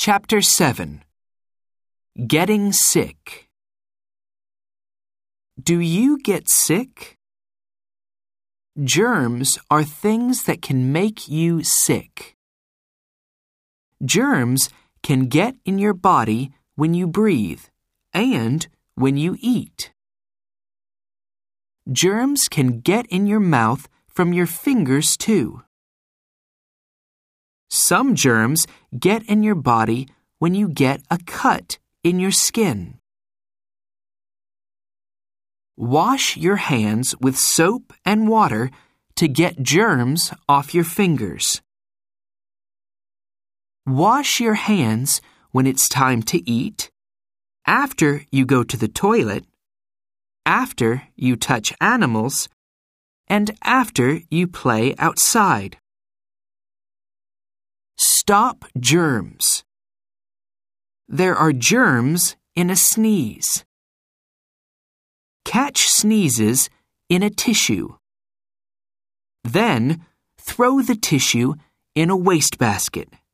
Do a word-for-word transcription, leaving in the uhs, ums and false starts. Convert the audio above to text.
Chapter seven. Getting Sick. Do you get sick? Germs are things that can make you sick. Germs can get in your body when you breathe and when you eat. Germs can get in your mouth from your fingers too. Some germs get in your body when you get a cut in your skin. Wash your hands with soap and water to get germs off your fingers. Wash your hands when it's time to eat, after you go to the toilet, after you touch animals, and after you play outside. Stop germs. There are germs in a sneeze. Catch sneezes in a tissue. Then throw the tissue in a wastebasket.